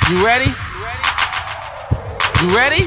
You ready? You ready?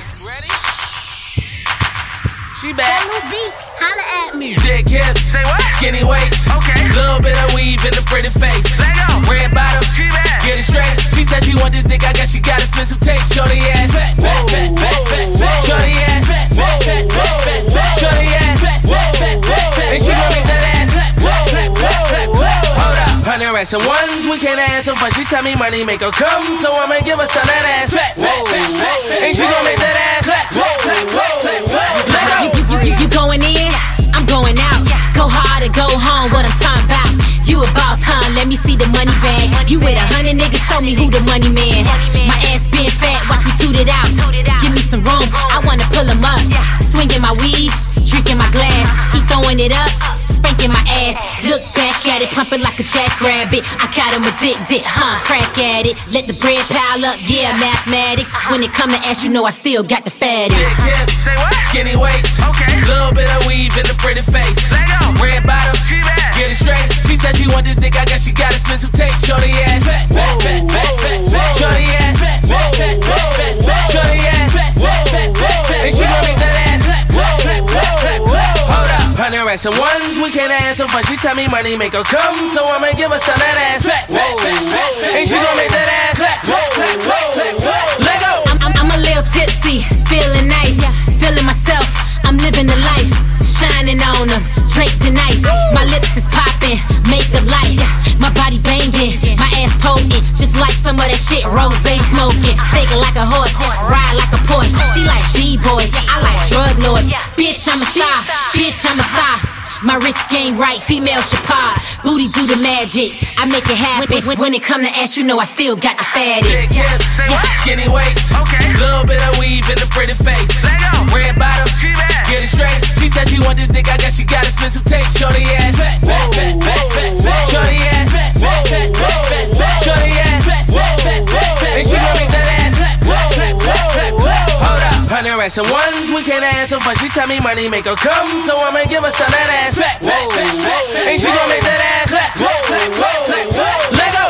She back. New beats, holla at me. Thick hips, Say what? skinny waist. Okay. Little bit of weave in the pretty face. Let go. Red bottom, She back. get it straight. She said she want this dick, I guess she got expensive taste. Shorty ass, fat, fat, fat, fat, fat, fat. Shorty ass, fat, fat, fat, fat, fat, fat. Shorty ass, fat, fat, fat, fat, fat. And she gon' make that ass clap, clap, clap, clap, clap, clap. Hold up, 100 racks and ones, we can't have some fun. She tell me money make her come, so I'ma give her some that ass. Fat, fat, fat, fat, fat. And she gon' make that ass clap, clap, clap, clap, clap, clap. Let go. You going in, I'm going out. Go hard or go home, what I'm talking about. You a boss, huh? Let me see the money bag. You with 100 niggas, show me who the money man. My ass been fat, watch me toot it out. Give me some room, I wanna pull him up. Swinging my weave, drinking my glass. He throwing it up, spanking my ass. Look back at it, pumping like a jackrabbit. I got him addicted, crack at it. Let the bread pile up, yeah, mathematics. When it come to ass, you know I still got the fattest. Thick hips, Say what? skinny waist. Okay. Little bit of weave in the pretty face. Let go. Red bottom, She back. get it straight. She said she want this dick, I guess she got expensive taste. Shorty ass, fat, fat, fat, fat, fat, fat. Shorty ass, fat, fat, fat, fat, fat, fat. Shorty ass, fat, fat, fat, fat, fat. And she gon' make that ass clap, clap, clap, clap, clap, clap. Hold up, 100 racks and ones, we can't have some fun. She tell me money make her come, so I'ma give her some that ass. Fat, fat, fat, fat, fat. And she gon' make that ass clap, clap, clap, clap, clap, clap. Let go. I'm a little tipsy, feeling nice, feeling myself. I'm living the life, shining on them, draped in ice. My lips is popping, makeup light. My body banging, my ass poking, just like some of that shit Rose smoking. Thinking like a horse, ride like a Porsche. She like D-boys, I like drug lords. Bitch, I'm a star, bitch, I'm a star. My wrist game right, female Chapard. Booty do the magic, I make it happen. When it come to ass, you know I still got the Thick fattest. hips, Say what? skinny waist. Okay. Little bit of weave in the pretty face. Let go. Red bottom, She back. get it straight. She said she want this dick, I guess she got expensive taste. Shorty ass, fat, fat, fat, fat, fat, fat. Shorty ass, fat, fat, fat, fat, fat, fat. Shorty ass, fat, fat, fat, fat, fat. And she gon' make that ass clap, clap, clap, clap, clap, clap. Hold up, 100 racks and ones, we can't have some fun. She tell me money make her come, so I'ma give her some that ass. Fat, fat, fat, fat, fat. And she gon' make that ass clap, clap, clap, clap, clap, clap. Let go.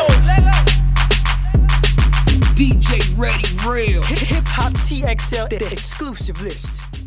DJ Ready Real. Hip Hop TXL, the exclusive list.